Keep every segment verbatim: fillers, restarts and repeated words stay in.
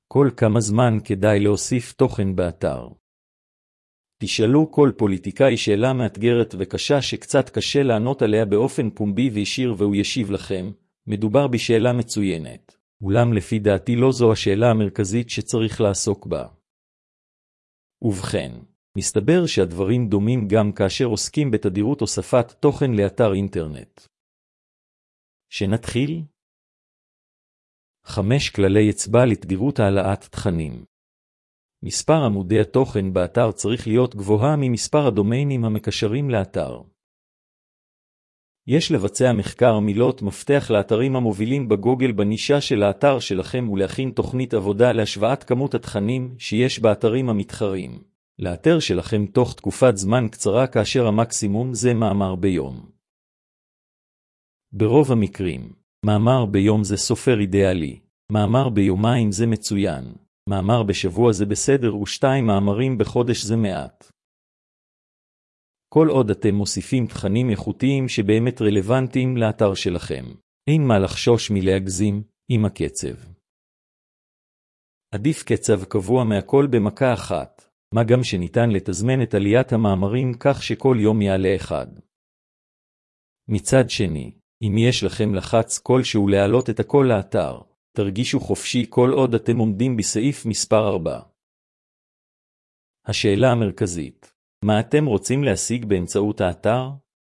כל כמה זמן כדאי להוסיף תוכן באתר? תשאלו כל פוליטיקאי שאלה מאתגרת וקשה שקצת קשה לענות עליה באופן פומבי וישיר והוא ישיב לכם, מדובר בשאלה מצוינת. אולם לפי דעתי לא זו השאלה המרכזית שצריך לעסוק בה. ובכן, מסתבר שהדברים דומים גם כאשר עוסקים בתדירות הוספת תוכן לאתר אינטרנט. שנתחיל? חמש כללי אצבע לתדירות העלאת תכנים. מספר עמודי התוכן באתר צריך להיות גבוה ממספר הדומיינים המקשרים לאתר. יש לבצע מחקר מילות מפתח לאתרים המובילים בגוגל בנישה של האתר שלכם ולהכין תוכנית עבודה להשוואת כמות התכנים שיש באתרים המתחרים. לאתר שלכם תוך תקופת זמן קצרה כאשר המקסימום זה מאמר ביום. ברוב המקרים, מאמר ביום זה סופר אידיאלי, מאמר ביומיים זה מצוין, מאמר בשבוע זה בסדר ושתיים מאמרים בחודש זה מעט. כל עוד אתם מוסיפים תכנים איכותיים שבאמת רלוונטיים לאתר שלכם, אין מה לחשוש מלהגזים עם הקצב. עדיף קצב קבוע מהכל במכה אחת, מה גם שניתן לתזמן את עליית המאמרים כך שכל יום יעלה אחד. מצד שני, אם יש לכם לחץ כלשהו להעלות את הכל לאתר, תרגישו חופשי כל עוד אתם עומדים בסעיף מספר ארבע. השאלה המרכזית, מה אתם רוצים להשיג באמצעות האתר?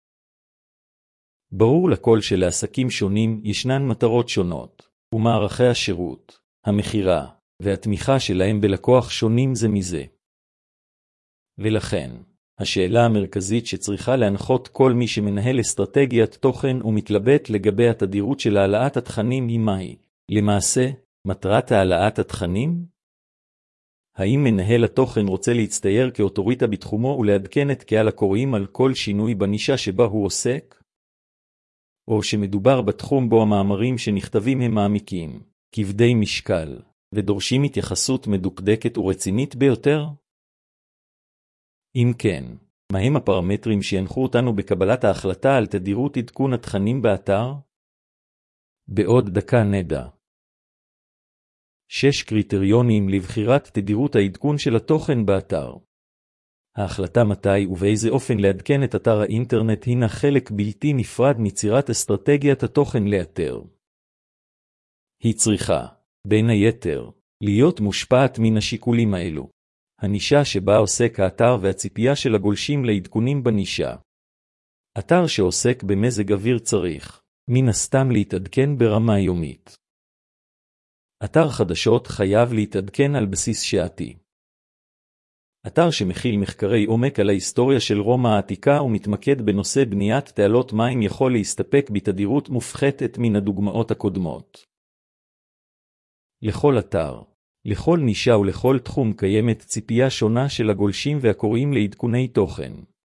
ברור לכל שלעסקים שונים ישנן מטרות שונות, ומערכי השירות, המחירה, והתמיכה שלהם בלקוח שונים זה מזה. ולכן, השאלה המרכזית שצריכה להנחות כל מי שמנהל אסטרטגיית תוכן ומתלבט לגבי התדירות של העלאת התכנים היא מהי. למעשה, מטרת העלאת התכנים? האם מנהל התוכן רוצה להצטייר כאוטוריטה בתחומו ולעדכן את קהל הקוראים על כל שינוי בנישה שבה הוא עוסק? או שמדובר בתחום בו המאמרים שנכתבים הם מעמיקים, כבדי משקל, ודורשים התייחסות מדוקדקת ורצינית ביותר? אם כן, מהם הפרמטרים שינחו אותנו בקבלת ההחלטה על תדירות עדכון התכנים באתר? בעוד דקה נדע. שש קריטריונים לבחירת תדירות העדכון של התוכן באתר. ההחלטה מתי ובאיזה אופן לעדכן את אתר האינטרנט הינה חלק בלתי נפרד מיצירת אסטרטגיית התוכן לאתר. היא צריכה, בין היתר, להיות מושפעת מן השיקולים האלו. הנישה שבה עוסק האתר והציפייה של הגולשים לעדכונים בנישה. אתר שעוסק במזג אוויר צריך, מן הסתם להתעדכן ברמה יומית. אתר חדשות חייב להתעדכן על בסיס שעתי. אתר שמכיל מחקרי עומק על ההיסטוריה של רומא העתיקה ומתמקד בנושא בניית תעלות מים יכול להסתפק בתדירות מופחתת מן הדוגמאות הקודמות. לכל אתר, לכל נישה ולכל תחום קיימת ציפייה שונה של הגולשים והקוראים לעדכוני תוכן.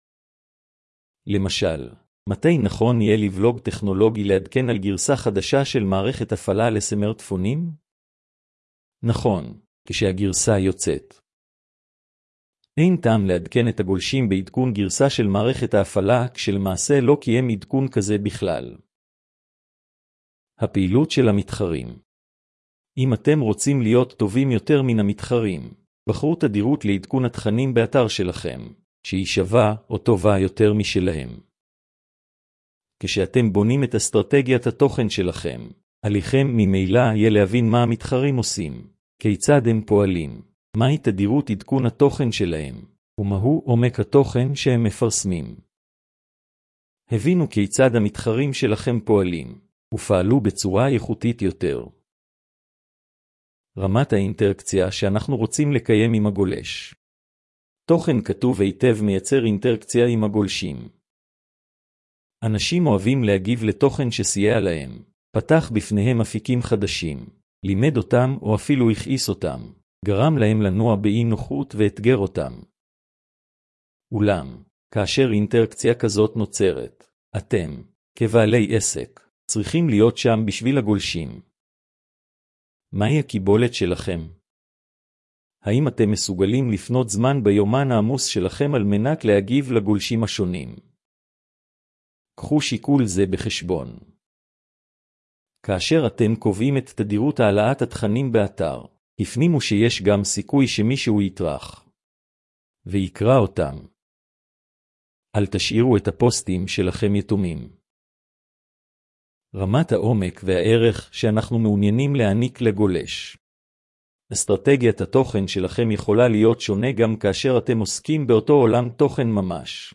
למשל, מתי נכון יהיה לבלוג טכנולוגי לעדכן על גרסה חדשה של מערכת הפעלה לסמארטפונים? נכון, כשהגרסה יוצאת. אין טעם לעדכן את הגולשים בעדכון גרסה של מערכת ההפעלה כשלמעשה לא קיים עדכון כזה בכלל. הפעילות של המתחרים. אם אתם רוצים להיות טובים יותר מן המתחרים, בחרו תדירות לעדכון התכנים באתר שלכם, שהיא שווה או טובה יותר משלהם. כשאתם בונים את אסטרטגיית התוכן שלכם, עליכם ממילא יהיה להבין מה המתחרים עושים, כיצד הם פועלים, מהי תדירות עדכון התוכן שלהם, ומהו עומק התוכן שהם מפרסמים. הבינו כיצד המתחרים שלכם פועלים, ופעלו בצורה איכותית יותר. רמת האינטראקציה שאנחנו רוצים לקיים עם הגולש. תוכן כתוב היטב מייצר אינטראקציה עם הגולשים. אנשים אוהבים להגיב לתוכן שסייע להם, פתח בפניהם אפיקים חדשים, לימד אותם או אפילו הכעיס אותם, גרם להם לנוע באי נוחות ואתגר אותם. אולם, כאשר אינטראקציה כזאת נוצרת, אתם, כבעלי עסק, צריכים להיות שם בשביל הגולשים. מהי הקיבולת שלכם? האם אתם מסוגלים לפנות זמן ביומן העמוס שלכם על מנת להגיב לגולשים השונים? קחו שיקול זה בחשבון. כאשר אתם קובעים את תדירות העלאת התכנים באתר, הפנימו שיש גם סיכוי שמישהו יטרח ויקרא אותם. אל תשאירו את הפוסטים שלכם יתומים. רמת העומק והערך שאנחנו מעוניינים להעניק לגולש. אסטרטגיית התוכן שלכם יכולה להיות שונה גם כאשר אתם עוסקים באותו עולם תוכן ממש.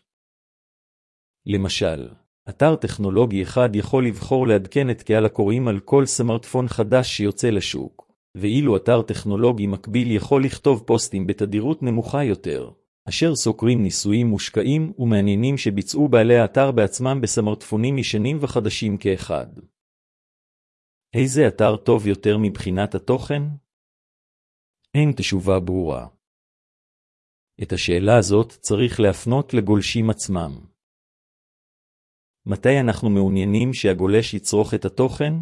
למשל, אתר טכנולוגי אחד יכול לבחור לעדכן את קהל הקוראים על כל סמארטפון חדש שיוצא לשוק, ואילו אתר טכנולוגי מקביל יכול לכתוב פוסטים בתדירות נמוכה יותר, אשר סוקרים ניסויים מושקעים ומעניינים שביצעו בעלי האתר בעצמם בסמארטפונים ישנים וחדשים כאחד. איזה אתר טוב יותר מבחינת התוכן? אין תשובה ברורה. את השאלה הזאת צריך להפנות לגולשים עצמם. מתי אנחנו מעוניינים שהגולש יצרוך את התוכן?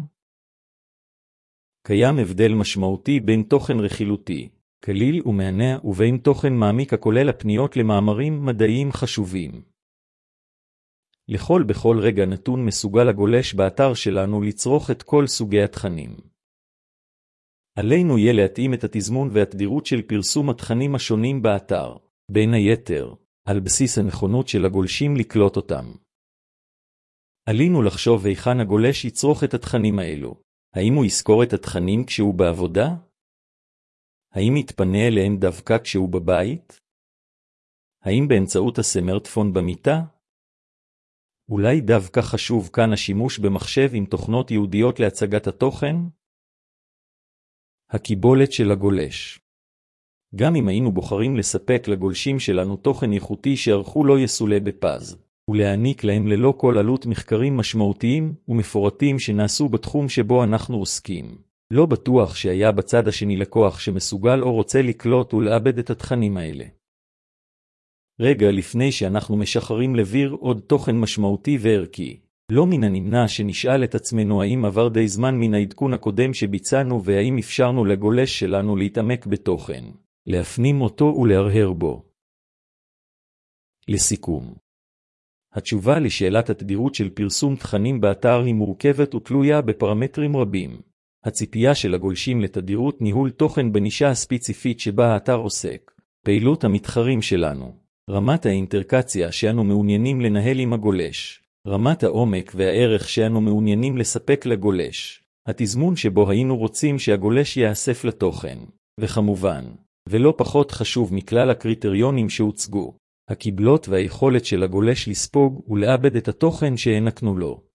קיים הבדל משמעותי בין תוכן רכילותי, קליל ומענע, ובין תוכן מעמיק הכולל הפניות למאמרים מדעיים חשובים. לכל בכל רגע נתון מסוגל הגולש באתר שלנו לצרוך את כל סוגי התכנים. עלינו יהיה להתאים את התזמון והתדירות של פרסום התכנים השונים באתר, בין היתר, על בסיס הנכונות של הגולשים לקלוט אותם. עלינו לחשוב היכן הגולש יצרוך את התכנים האלו. האם הוא יזכור את התכנים כשהוא בעבודה? האם יתפנה אליהם דווקא כשהוא בבית? האם באמצעות הסמארטפון במיטה? אולי דווקא חשוב כאן השימוש במחשב עם תוכנות ייעודיות להצגת התוכן? הקיבולת של הגולש. גם אם היינו בוחרים לספק לגולשים שלנו תוכן איכותי שערכו לא יסולה בפז, ולהעניק להם ללא כל עלות מחקרים משמעותיים ומפורטים שנעשו בתחום שבו אנחנו עוסקים, לא בטוח שהיה בצד השני לקוח שמסוגל או רוצה לקלוט ולאבד את התכנים האלה. רגע לפני שאנחנו משחררים לביר עוד תוכן משמעותי וערכי, לא מן הנמנע שנשאל את עצמנו האם עבר די זמן מן העדכון הקודם שביצענו והאם אפשרנו לגולש שלנו להתעמק בתוכן, להפנים אותו ולהרהר בו. לסיכום, התשובה לשאלת התדירות של פרסום תכנים באתר היא מורכבת ותלויה בפרמטרים רבים. הציפייה של הגולשים לתדירות ניהול תוכן בנישה הספציפית שבה האתר עוסק, פעילות המתחרים שלנו, רמת האינטרקציה שאנו מעוניינים לנהל עם הגולש, רמת העומק והערך שאנו מעוניינים לספק לגולש, התזמון שבו היינו רוצים שהגולש יאסף לתוכן, וכמובן, ולא פחות חשוב מכלל הקריטריונים שהוצגו, הקיבלות והיכולת של הגולש לספוג ולאבד את התוכן שהענקנו לו.